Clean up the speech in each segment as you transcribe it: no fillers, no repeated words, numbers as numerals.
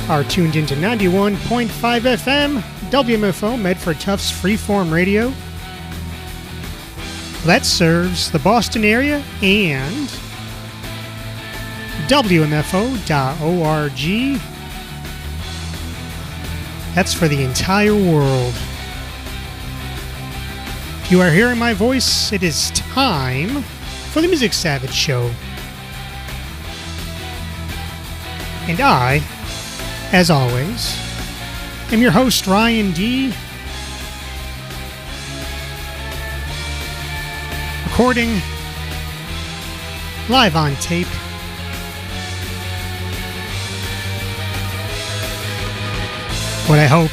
are tuned into 91.5 FM, WMFO, Medford Tufts Freeform Radio. That serves the Boston area and WMFO.org. That's for the entire world. If you are hearing my voice, it is time for the Music Savage Show. And I, as always, am your host, Ryan D. Recording live on tape. What I hope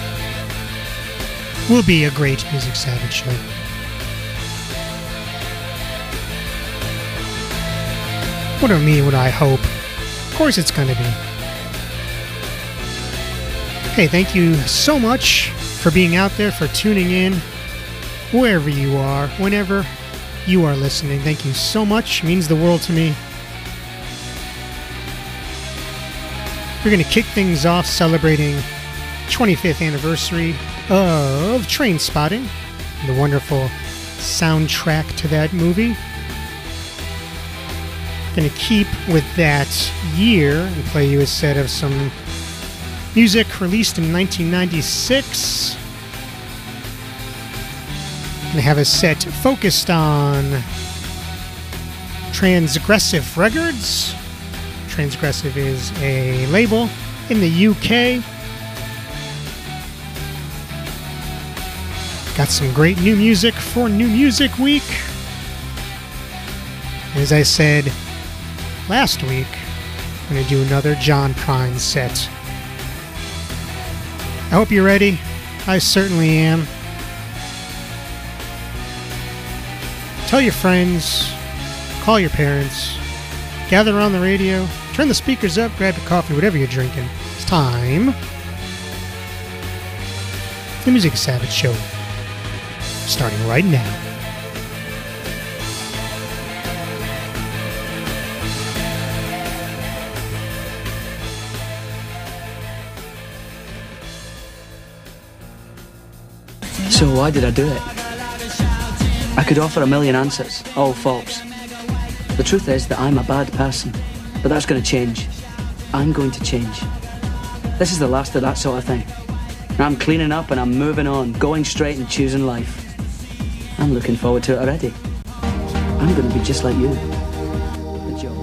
will be a great Music Savage show. What do I mean, what I hope? Of course it's going to be. Hey, thank you so much for being out there, for tuning in, wherever you are, whenever you are listening. Thank you so much. It means the world to me. We're going to kick things off celebrating 25th anniversary of Trainspotting, the wonderful soundtrack to that movie. Going to keep with that year and play you a set of some music released in 1996. Going to have a set focused on Transgressive Records. Transgressive is a label in the UK. Got some great new music for New Music Week. As I said last week, I'm going to do another John Prine set. I hope you're ready. I certainly am. Tell your friends, call your parents, gather around the radio, turn the speakers up, grab your coffee, whatever you're drinking. It's time for the Music Savage Show. Starting right now. So why did I do it? I could offer a million answers, all false. The truth is that I'm a bad person, but that's going to change. I'm going to change. This is the last of that sort of thing. I'm cleaning up and I'm moving on, going straight and choosing life. I'm looking forward to it already. I'm going to be just like you. The job.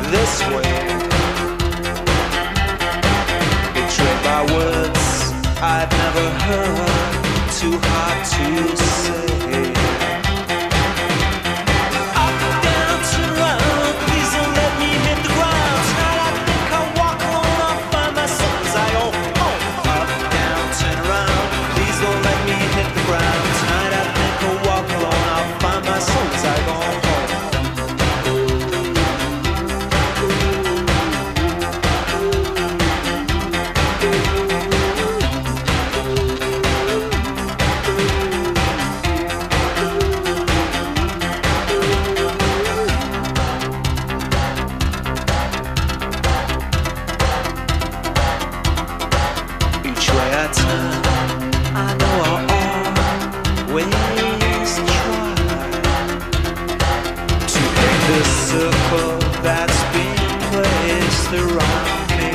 this way. Betrayed by words I'd never heard, too hard to say. Up, down, turn around, please don't let me hit the ground. Tonight I think I'll walk alone, I'll find my soul as I go home. Up, down, turn around, please don't let me hit the ground. Tonight I think I'll walk alone, I'll find my soul as I go home. Circle that's been placed around me.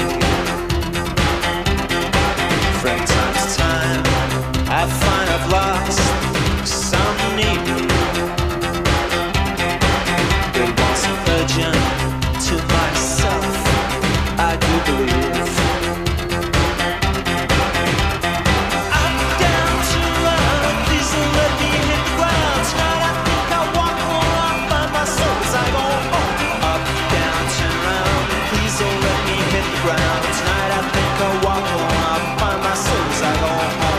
From time to time I find I've lost some need, but once urgent to myself I do believe. Up, down, turn around, please don't let me hit the ground. Tonight I think I'll walk home, I'll find my soul as I go home. Don't let me hit the ground. Tonight I think I'll walk home, I'll find my soul as I go home.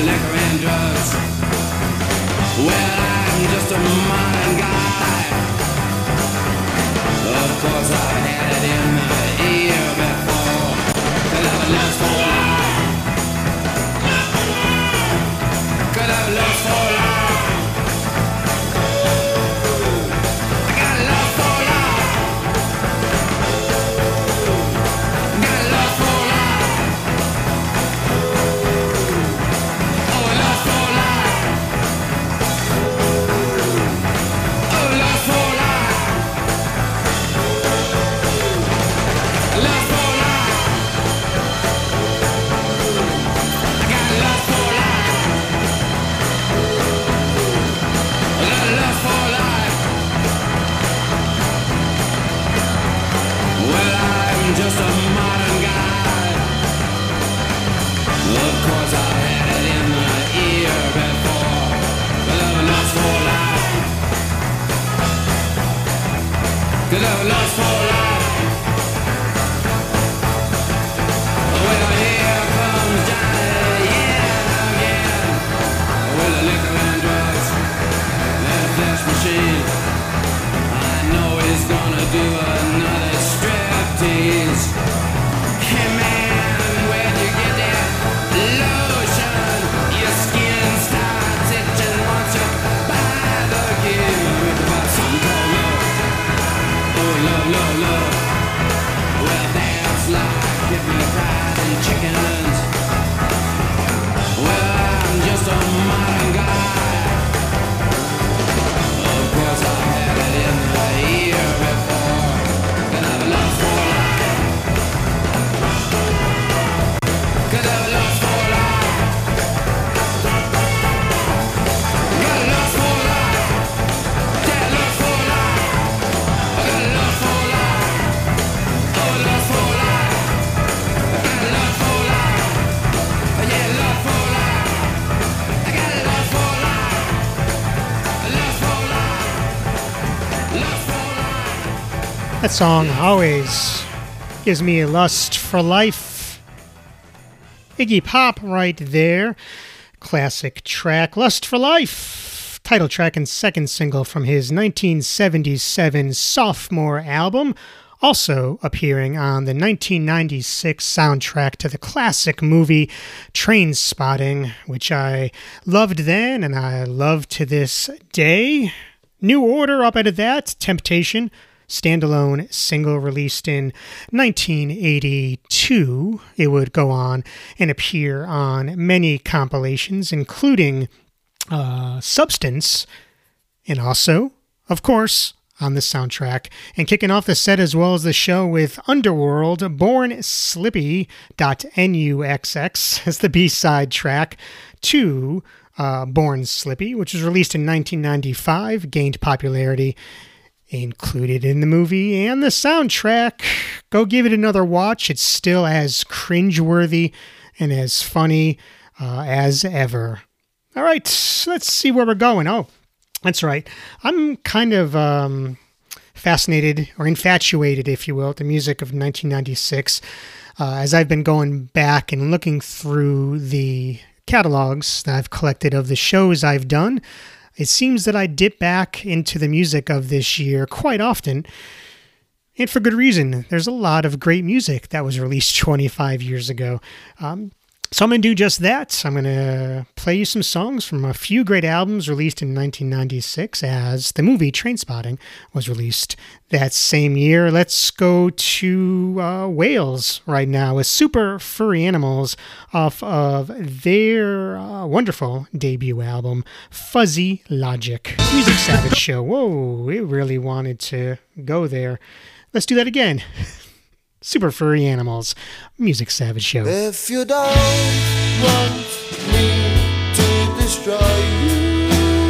liquor and drugs. Well, I'm just a modern guy. Of course, I've had it in the ear before. Could have a lust for life. Could have a lust for life. I got lust for life. Got lust for life. Oh, lust for life. Oh, lust for life. Lust for life. I got lust for life. I got lust for life. Well, I'm just a modern guy. Of course, I had it in the ear before. But I've lust for life. Could have lust for life. Well, here comes Johnny, yeah, again. With the liquor and drugs and a flesh machine. I know he's gonna do another striptease. Hey man, where'd you get that lotion? Your skin starts itching once you buy the gift. About something called love. Oh, love, love, love. Well, that's like giving pride and chickens. Well, I'm just a modern guy. Of course, I had it in the ear before. Could have lust for life. Could have lust for life. Got lust for life. Yeah, lust for life. I got lust for life. Oh, lust for life. I got lust for life. Yeah, lust for life. I got lust for life. Lust for life. Lust for life. That song always gives me a lust for life. Iggy Pop right there. Classic track, Lust for Life. Title track and second single from his 1977 sophomore album. Also appearing on the 1996 soundtrack to the classic movie Trainspotting, which I loved then and I love to this day. New Order up out of that, Temptation, standalone single released in 1982. It would go on and appear on many compilations, including Substance, and also, of course, on the soundtrack. And kicking off the set as well as the show with Underworld, Born Slippy .nuxx as the B-side track to Born Slippy, which was released in 1995, gained popularity, included in the movie and the soundtrack. Go give it another watch. It's still as cringeworthy and as funny as ever. All right, let's see where we're going. Oh, that's right. I'm kind of fascinated or infatuated, if you will, with the music of 1996. As I've been going back and looking through the catalogs that I've collected of the shows I've done, it seems that I dip back into the music of this year quite often, and for good reason. There's a lot of great music that was released 25 years ago. So I'm going to do just that. I'm going to play you some songs from a few great albums released in 1996 as the movie Trainspotting was released that same year. Let's go to Wales right now with Super Furry Animals off of their wonderful debut album, Fuzzy Logic. Music Savage Show. Whoa, we really wanted to go there. Let's do that again. Super Furry Animals, Music Savage Show. If you don't want me to destroy you,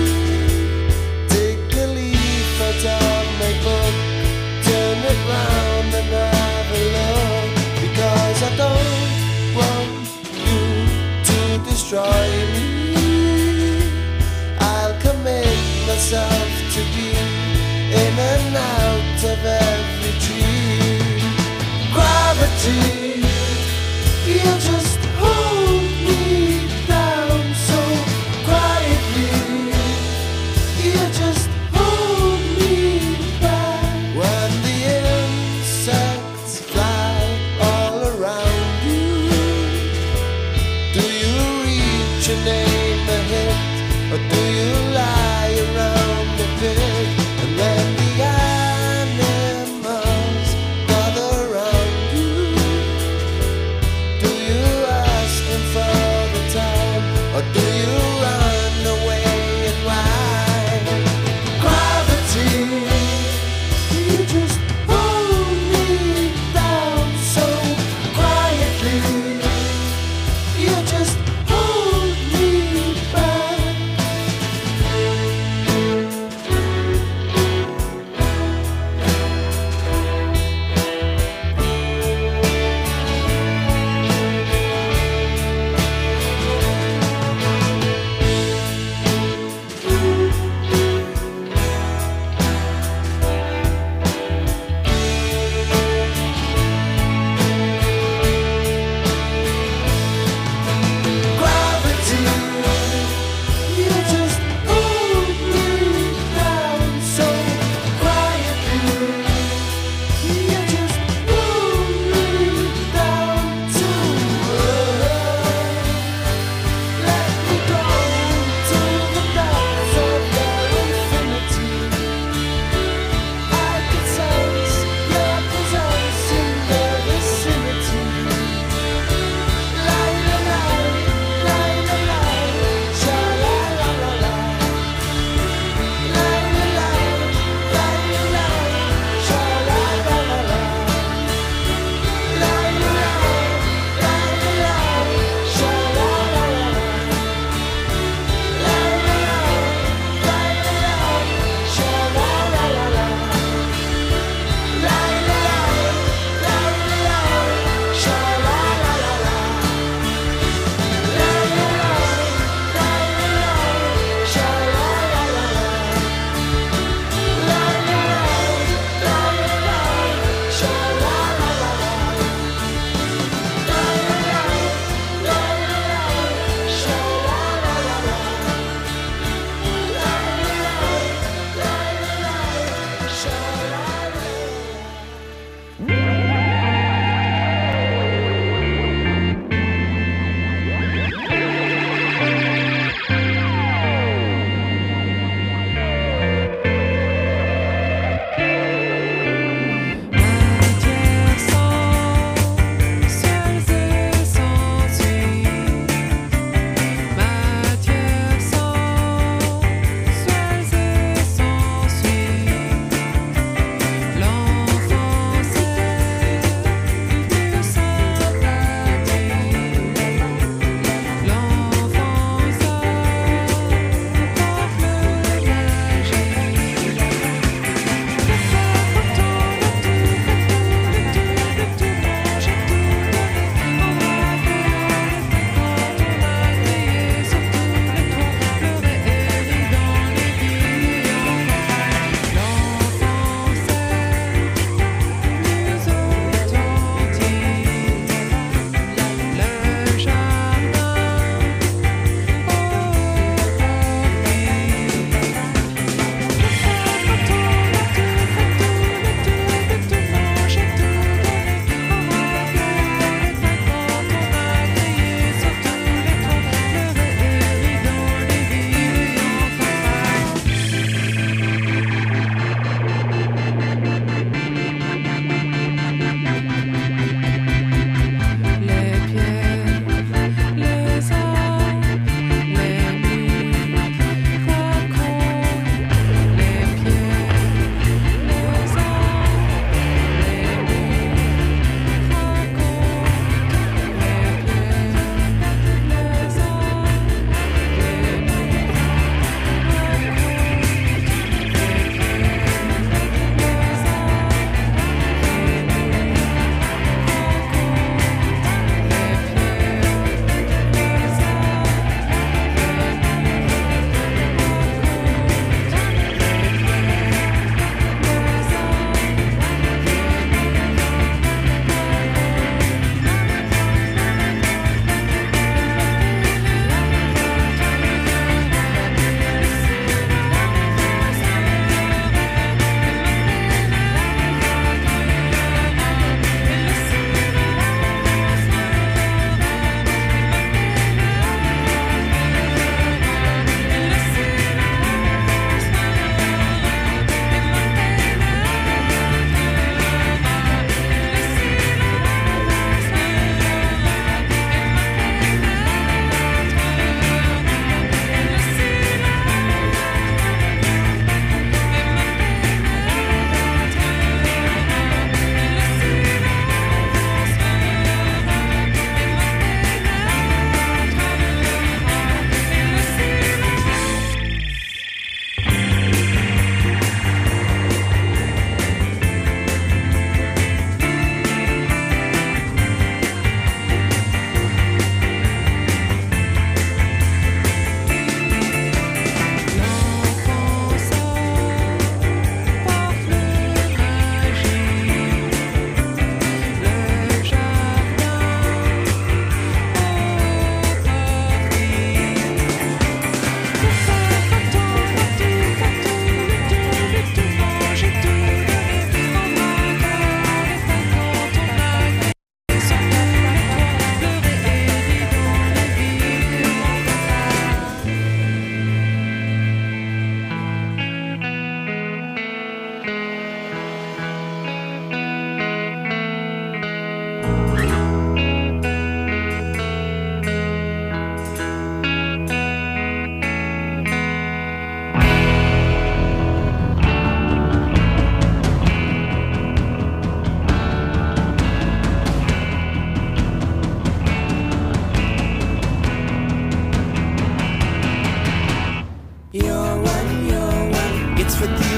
take a leaf out of my book, turn it round and have a look, because I don't want you to destroy me. I'll commit myself to be in and out of every tree. Gravity, you just hold me down. or do you lie around the pit? And when the animals gather around you, do you ask them for the time, or do you run away and why? Gravity, you just hold me down so quietly. You just hold me back.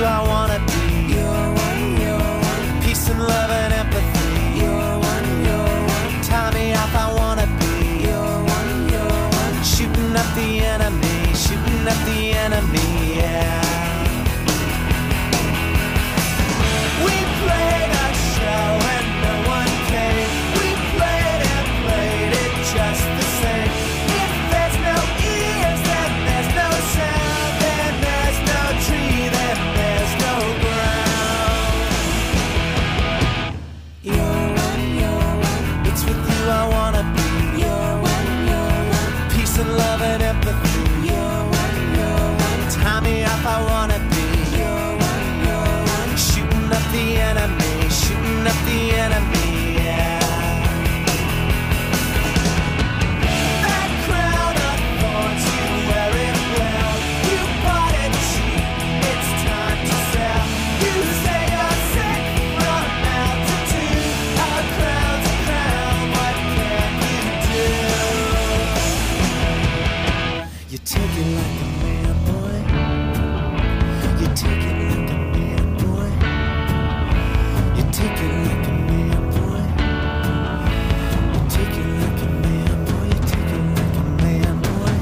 you I wanna be. Peace and love and empathy. Tie me off, I wanna be. Shooting up the enemy, shooting up the enemy, yeah. We played a show and no one came. We played and played it just the same. If there's no ears, then there's no sound. Then there's no tree, then there's no ground. It's with you I wanna be. Peace and love and empathy. Tie me off, I wanna be. Shooting up the enemy, shooting up the enemy, yeah. That crown of thorns, you wear it well. You bought it cheap, it's time to sell. You say you're sick from altitude. A crown's a crown, what can you do? You take it like a man, boy. You take it like a man, boy. You take it like a man, boy. You take it like a man, boy. You take it like a man, boy.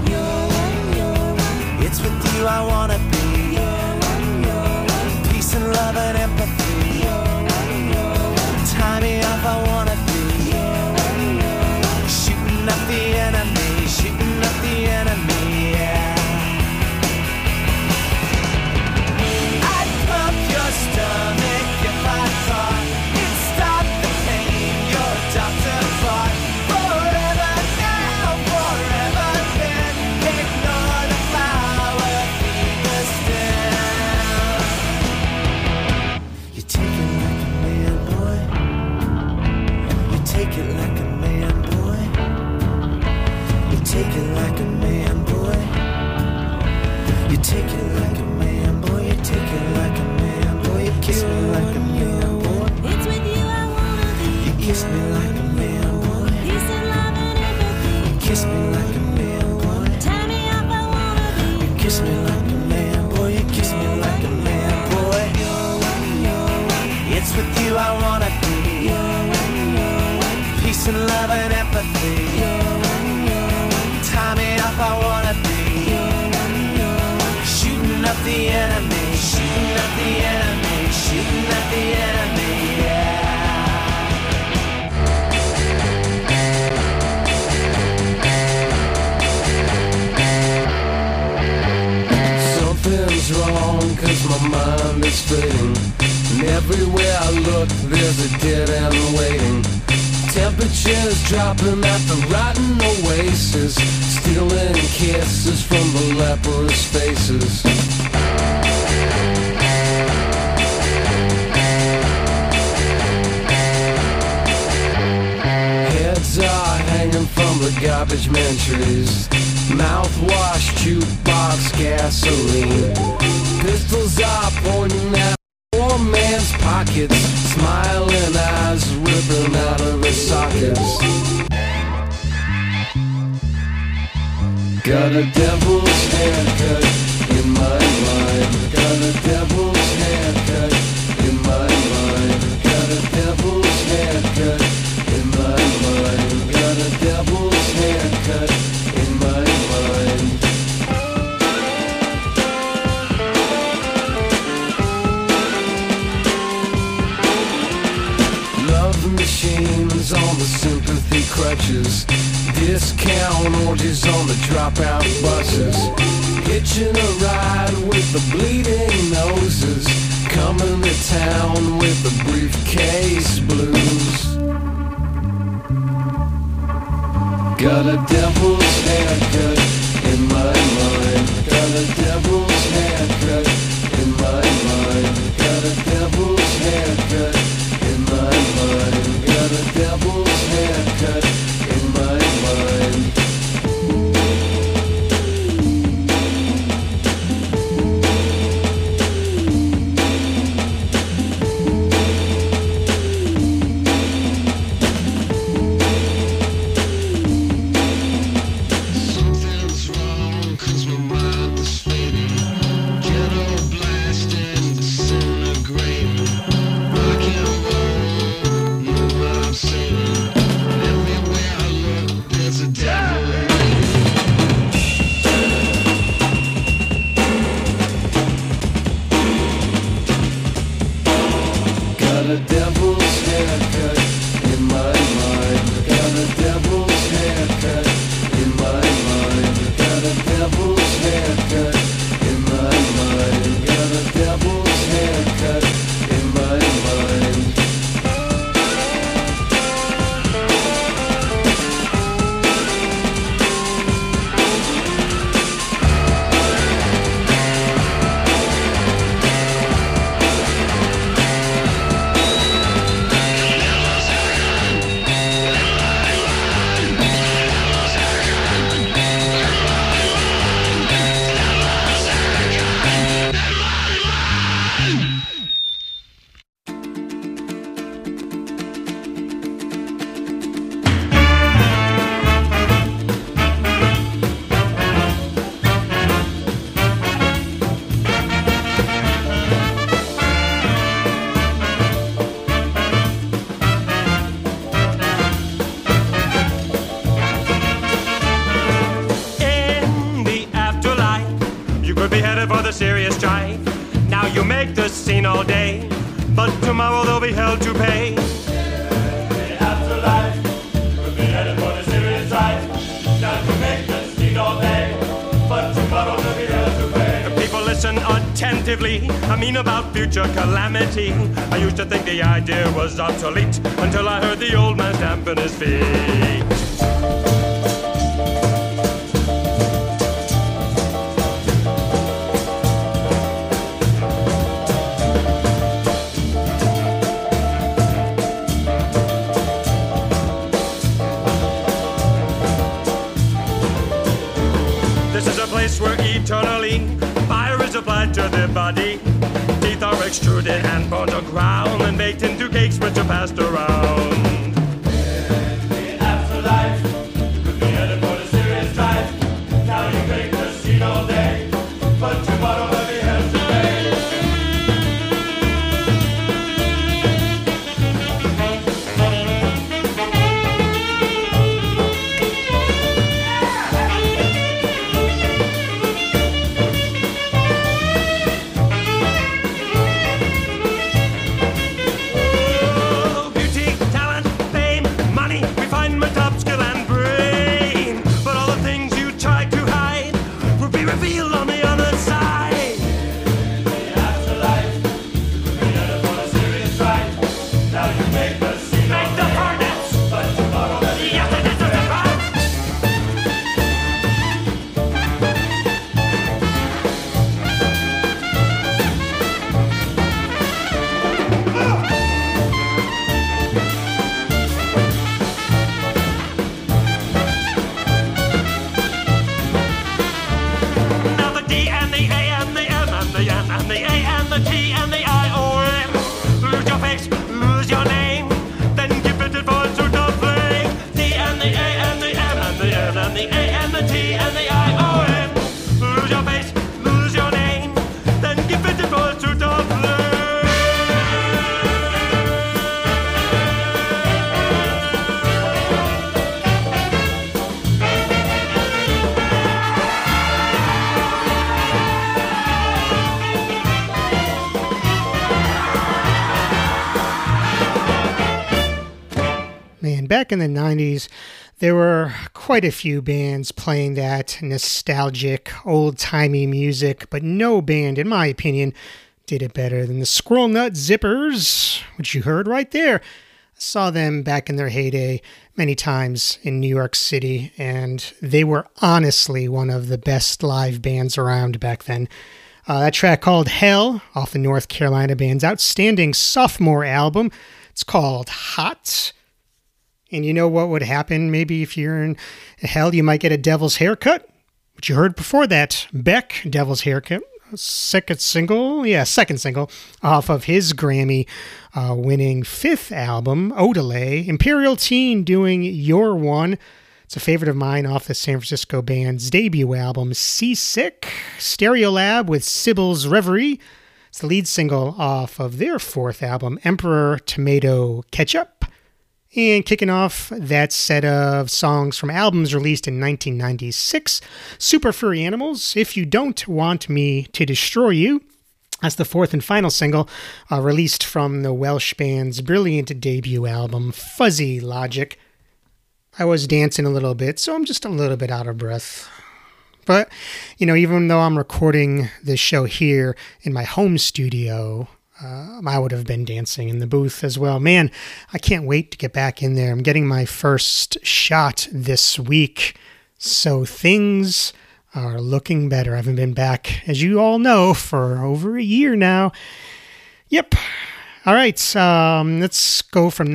It's with you I wanna be. Peace and love and empathy. Tie me off, I wanna be. Shooting up the enemy, shooting up the enemy, yeah. I'd pump your stomach if I thought it stopped the pain your doctor bought. Forever now, forever then. Ignore the flower, feed the stem. You take it like a man, boy. You take it like a man, boy. You take it like a man, boy. You take it like a man, boy. You take it like a man, boy. You kiss me like a man, boy. It's with you I wanna be. You kiss me like a man, boy. Peace and love and empathy. You kiss me like a man, boy. Tie me up, I wanna be. You kiss me like a man, boy. You kiss me like a man, boy. It's with you I wanna be. Peace and love and empathy. Tie me up, I wanna be. Shooting up the enemy, shooting up the enemy, shooting up the enemy, yeah. Something's wrong, cause my mind is fading. And everywhere I look, there's a dead end waiting. Temperatures dropping at the rotten oasis, stealing kisses from the leprous faces. Heads are hanging from the garbage man trees. Mouthwash, jukebox, gasoline. Pistols are pointing at poor man's pockets. Smiling eyes ripping out of his sockets. Got a devil's haircut in my mind. Got a devil's haircut in my mind. Got a devil's haircut in my mind. Got a devil's haircut in my mind. Love machines on the sympathy crutches. Discount orgies on the dropout buses. Hitching a ride with the bleeding noses. Coming to town with the briefcase blues. Got a devil's haircut in my mind. Got a devil's haircut in my mind. Got a devil's haircut in my mind. Got a devil's haircut in my mind. Something's wrong, cause my mind is fading. We'll be headed for the serious drive. Now you make the scene all day, but tomorrow they'll be held to pay. The afterlife. We'll be headed for the serious drive. Now you make the scene all day, but tomorrow they'll be held to pay. People listen attentively. I mean about future calamity. I used to think the idea was obsolete until I heard the old man stamping his feet. Where eternally fire is applied to the body. Teeth are extruded and bones are ground and baked into cakes which are passed around. In the afterlife, could be headed for the serious drive. Now you make the scene all day, but tomorrow let me have to pay. Back in the 90s, there were quite a few bands playing that nostalgic, old-timey music, but no band, in my opinion, did it better than the Squirrel Nut Zippers, which you heard right there. I saw them back in their heyday many times in New York City, and they were honestly one of the best live bands around back then. That track called Hell, off the North Carolina band's outstanding sophomore album. It's called Hot. And you know what would happen? Maybe if you're in hell, you might get a Devil's Haircut, which you heard before that. Beck, Devil's Haircut, second single off of his Grammy-winning fifth album, Odelay. Imperial Teen doing Your One. It's a favorite of mine off the San Francisco band's debut album, Seasick. Stereolab with Sybil's Reverie. It's the lead single off of their fourth album, Emperor Tomato Ketchup. And kicking off that set of songs from albums released in 1996, Super Furry Animals, If You Don't Want Me to Destroy You. That's the fourth and final single released from the Welsh band's brilliant debut album, Fuzzy Logic. I was dancing a little bit, so I'm just a little bit out of breath. But, you know, even though I'm recording this show here in my home studio, I would have been dancing in the booth as well. Man, I can't wait to get back in there. I'm getting my first shot this week, so things are looking better. I haven't been back, as you all know, for over a year now. Yep. All right, let's go from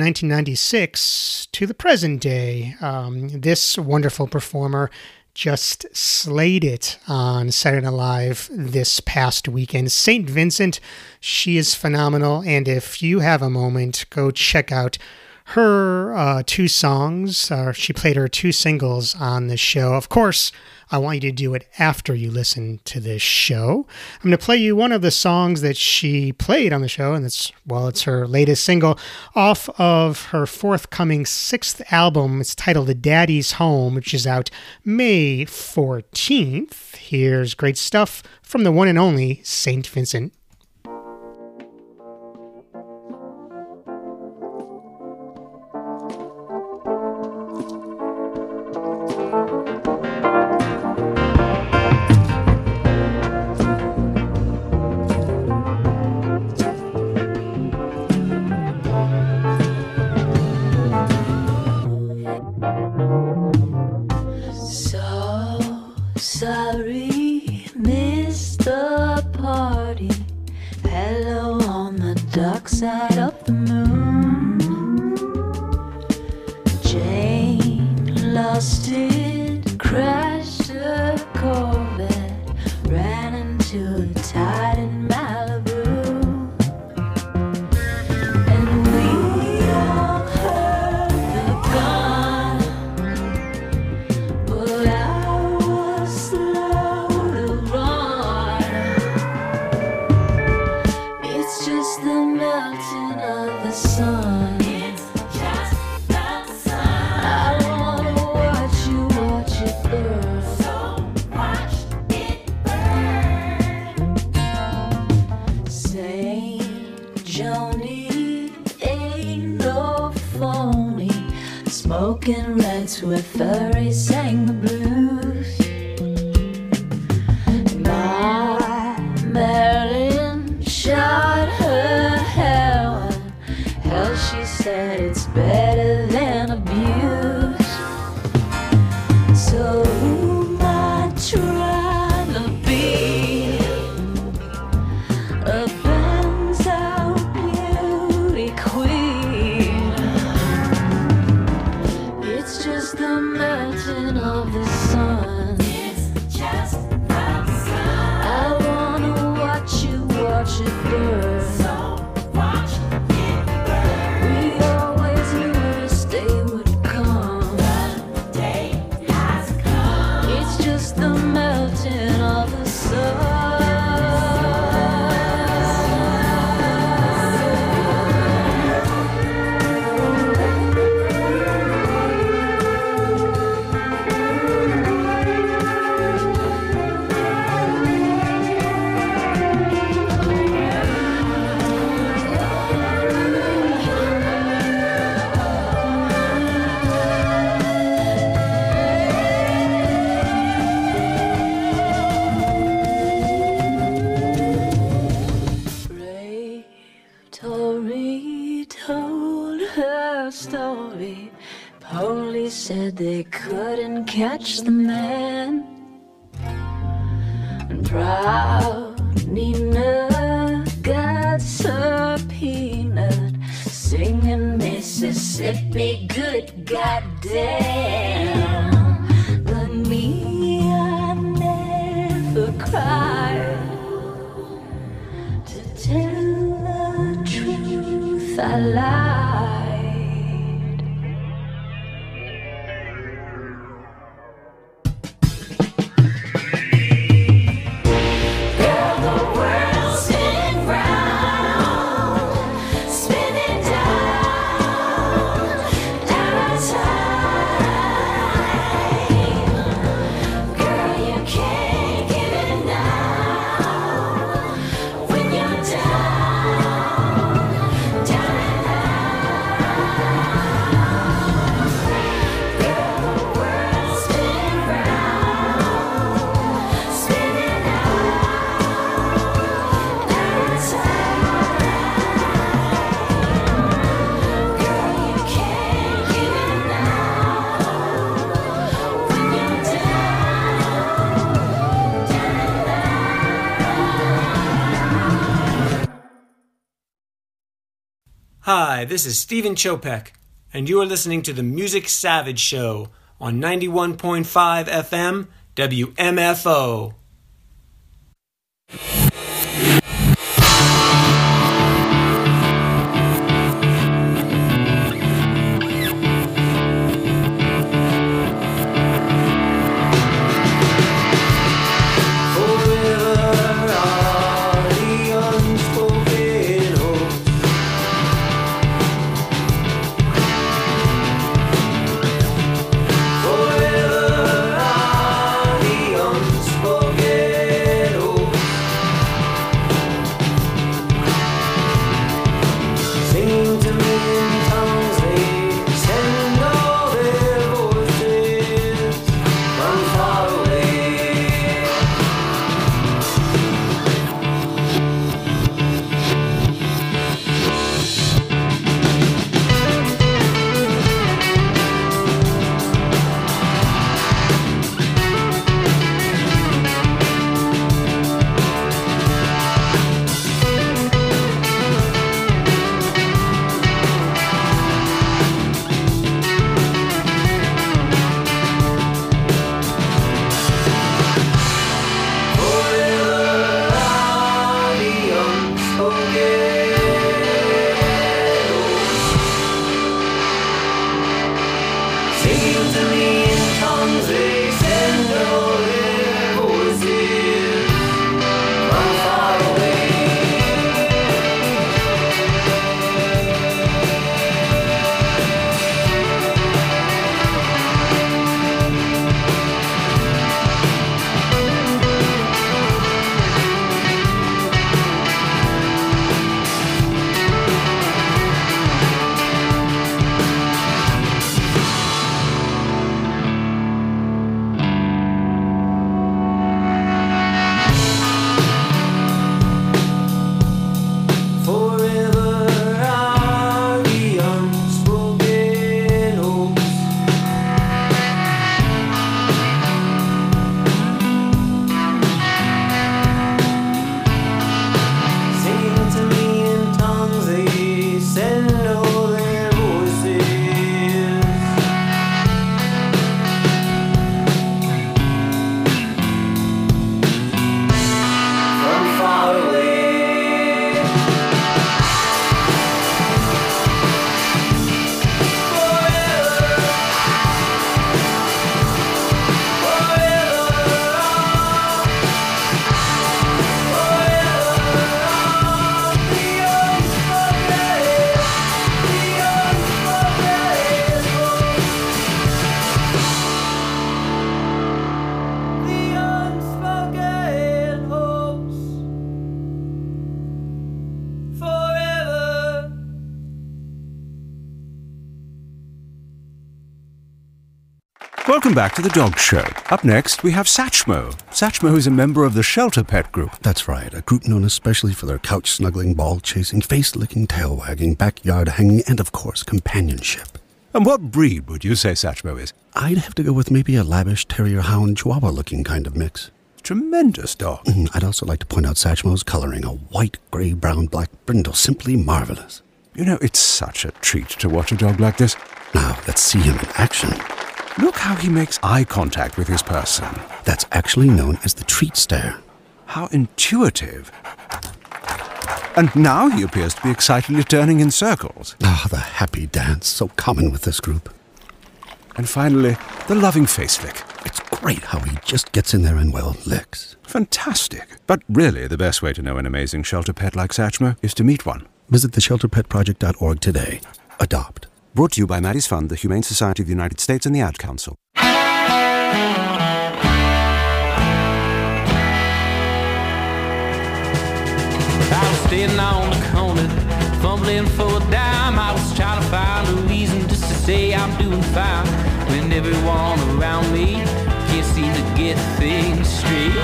1996 to the present day. This wonderful performer just slayed it on Saturday Night Live this past weekend. St. Vincent, she is phenomenal, and if you have a moment, go check out her two songs. She played her two singles on this show. Of course, I want you to do it after you listen to this show. I'm going to play you one of the songs that she played on the show, and it's her latest single off of her forthcoming 6th album. It's titled Daddy's Home, which is out May 14th. Here's great stuff from the one and only St. Vincent. Sorry, missed the party. Hello on the dark side of the moon. Jane lost it, crashed a Corvette, ran into the tide in Malibu. And we all heard the gun, but I was slow to run. It's just the melting of the sun. It's just the sun. I wanna watch it burn. So watch it burn. Saint Joni ain't no phony. Smoking reds where furries sang the blues. My Marilyn shot her heroin. Hell, she said it's better than abuse. So who might try to be a Benz out beauty queen? It's just the melting of the sun. It's just the sun. I wanna watch it burn. So watch it burn. We always knew this day would come. The day has come. It's just the melting of the sun. Brave Tori told her story. Police said they couldn't catch the man. And proud Nina got subpoenaed, singing Mississippi good goddamn. But me, I never cried. To tell the truth, I lied. Girl, the world's spinning round, spinning down, out of time. Girl, you can't give it now. When you're down, down and out. Girl, the world's spinning round, spinning out, out of time. Girl, you can't give it now. When you're down, down and out. Hi, this is Stephen Chopek, and you are listening to the Music Savage Show on 91.5 FM WMFO. Welcome back to the Dog Show. Up next, we have Satchmo. Satchmo is a member of the Shelter Pet Group. That's right, a group known especially for their couch-snuggling, ball-chasing, face-licking, tail-wagging, backyard-hanging, and, of course, companionship. And what breed would you say Satchmo is? I'd have to go with maybe a lavish terrier-hound chihuahua-looking kind of mix. Tremendous dog. I'd also like to point out Satchmo's coloring, a white, gray, brown, black brindle, simply marvelous. You know, it's such a treat to watch a dog like this. Now, let's see him in action. Look how he makes eye contact with his person. That's actually known as the treat stare. How intuitive. And now he appears to be excitedly turning in circles. Ah, the happy dance, so common with this group. And finally, the loving face lick. It's great how he just gets in there and, well, licks. Fantastic. But really, the best way to know an amazing shelter pet like Satchmo is to meet one. Visit theshelterpetproject.org today. Adopt. Brought to you by Maddie's Fund, the Humane Society of the United States, and the Ad Council. I was standing on the corner, fumbling for a dime. I was trying to find a reason just to say I'm doing fine, when everyone around me can't seem to get things straight.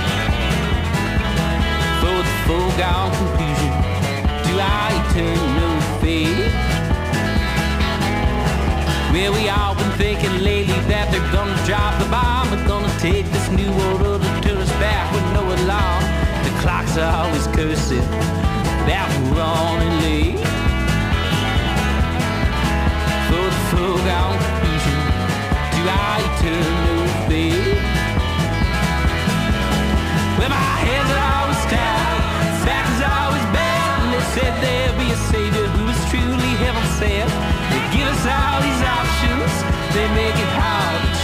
For the foregone conclusion to our eternal fate. Well, we all been thinking lately that they're gonna drop the bomb. They're gonna take this new world order to turn us back with no alarm. The clocks are always cursing that we're running late. For the foregone conclusion to our eternal fate. Well, my hands are always tied, back is always bad. And they said there'd be a savior who was truly heaven sent. They give us all these options, they make it hard to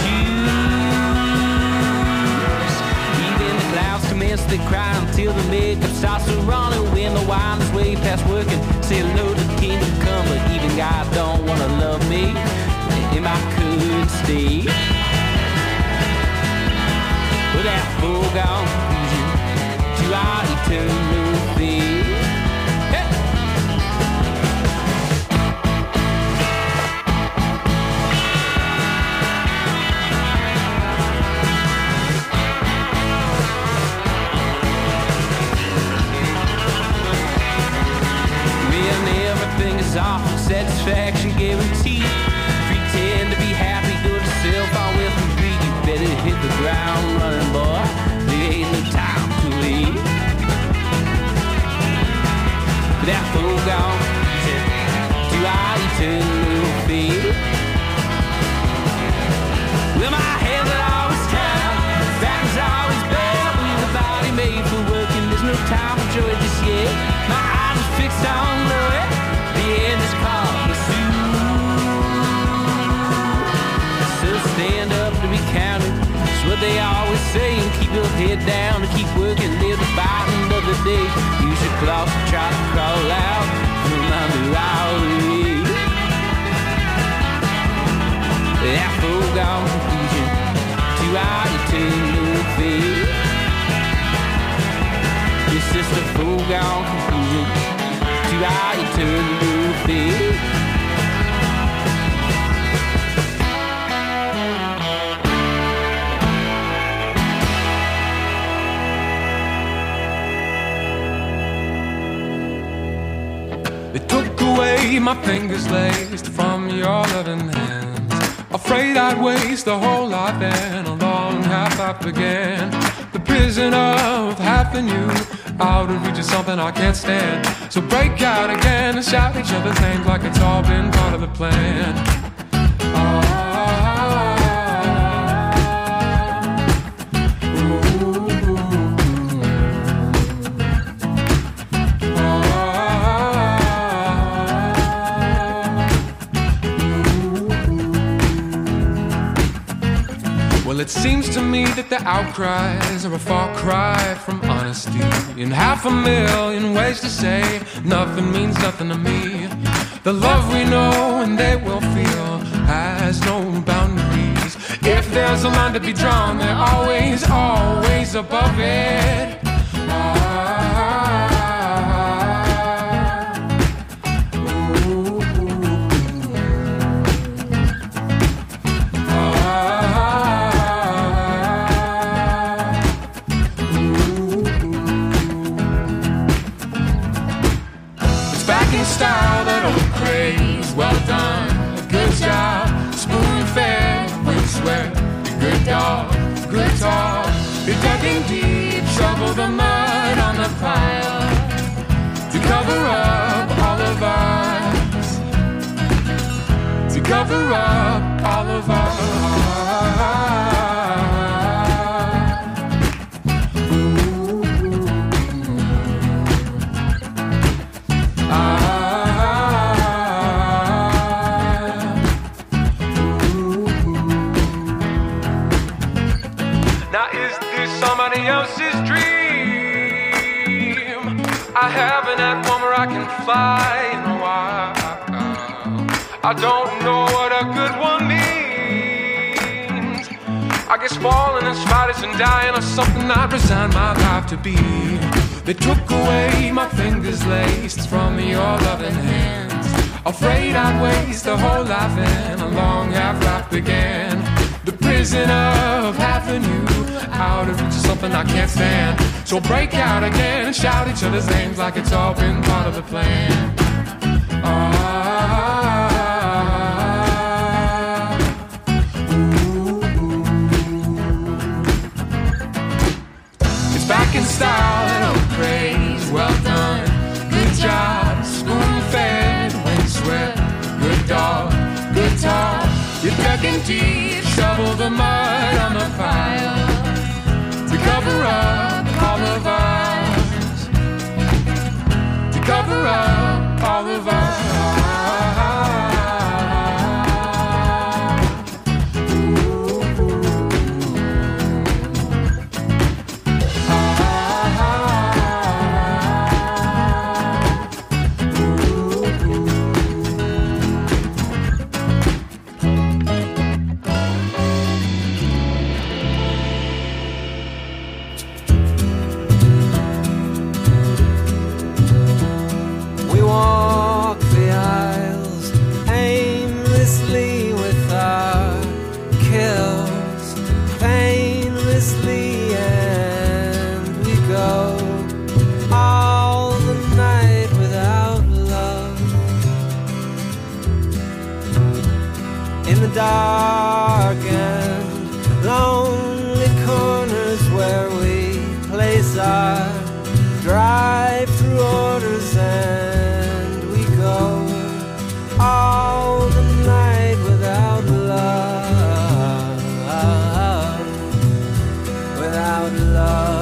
choose. Even the clouds commence to cry until the makeup starts to run. And when the wine is way past working, say hello to the kingdom come. But even God don't wanna love me in my current state. But that foregone conclusion to our eternal fate. Hey! Everything is off, satisfaction guaranteed. Pretend to be happy, do it yourself on with and greed. You better hit the ground running, boy. There ain't no time to leave. That foregone to our eternal fate. Well, my hands are always tied, back is always bad. With a body made for working, there's no time for joy just yet. My eyes are fixed on glory. The end is called the so stand up to be counted. That's what they always say. And keep your head down and keep working. Live the fight another day. Use your claws to try to crawl out from under our way. That foregone conclusion to our eternal fate. It's just a foregone conclusion to our eternal fate. They took away my fingers laced from your loving hands. Afraid I'd waste a whole lot then, a long half I began. The prison of half in you, out of reach of something I can't stand. So break out again and shout each other's names like it's all been part of the plan. Well, it seems to me that the outcries are a far cry from honesty. In 500,000 ways to say nothing means nothing to me. The love we know and they will feel has no boundaries. If there's a line to be drawn, they're always, always above it. sweat. Good dog, good talk. You're digging deep, shovel the mud on the pile to cover up all of us, to cover up all of us. Now is this somebody else's dream? I haven't had one where I can fly in a while. I don't know what a good one means. I guess falling and spiders and dying are something I resigned my life to be. They took away my fingers laced from your loving hands. Afraid I'd waste the whole life and a long half-life began. The prison of having you out of reach is something I can't stand. So break out again and shout each other's names like it's all been part of the plan. It's back in style and oh praise, well done. Good job, spoon-fed when you sweat. Good dog, good talk. You're digging deep, shovel the mud on the pile to cover up all of us, to cover up all of us. Dark and lonely corners where we place our drive-through orders, and we go all the night without love, without love.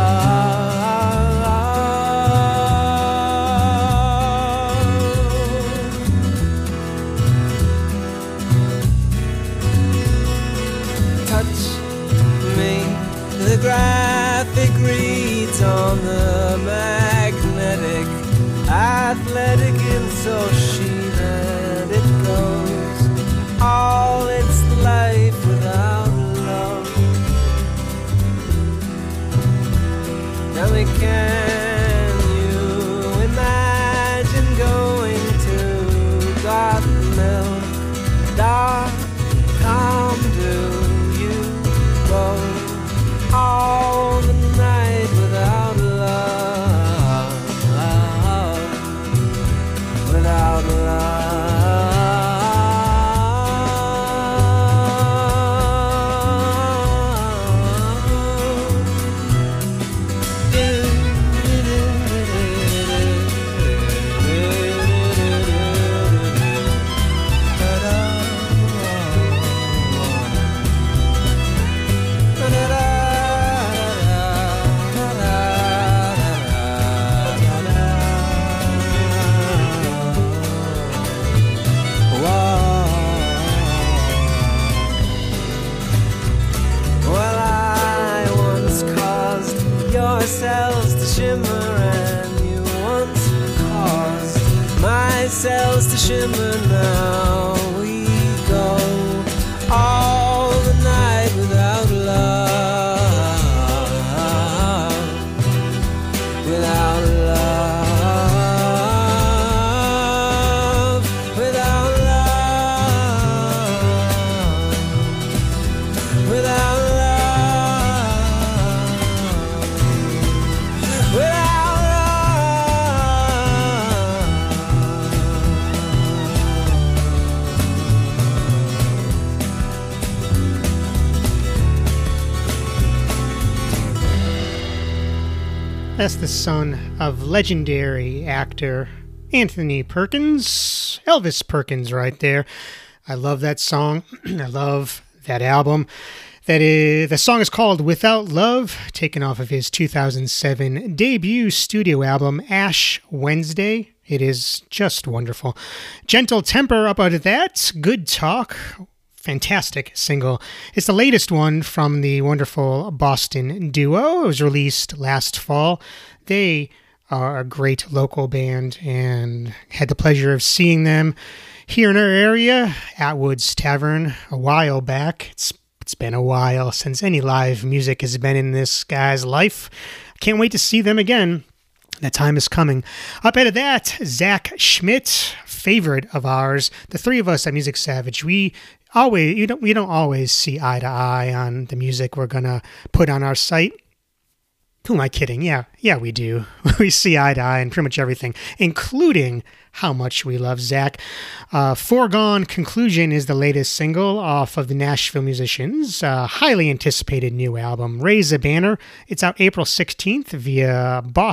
Graphic reads on the magnetic, athletic info sheet, and it goes all its life without love. Now can you imagine going to Godmilk.com? Do you go all the night without love, without love? Cells to shimmer, and you once caused my cells to shimmer. Now we go all the night without love, without love, without love, without love. That's the son of legendary actor Anthony Perkins, Elvis Perkins right there. I love that song. I love that album. The song is called Without Love, taken off of his 2007 debut studio album, Ash Wednesday. It is just wonderful. Gentle Temper up out of that. Good Talk. Fantastic single. It's the latest one from the wonderful Boston duo. It was released last fall. They are a great local band and had the pleasure of seeing them here in our area at Woods Tavern a while back. It's been a while since any live music has been in this guy's life. I can't wait to see them again. That time is coming. Up out of that, Zach Schmidt, favorite of ours. The three of us at Music Savage, we don't always see eye to eye on the music we're gonna put on our site. Who am I kidding? Yeah, we do. We see eye to eye on pretty much everything, including how much we love Zach. Foregone Conclusion is the latest single off of the Nashville Musicians' highly anticipated new album, Raise a Banner. It's out April 16th via Boss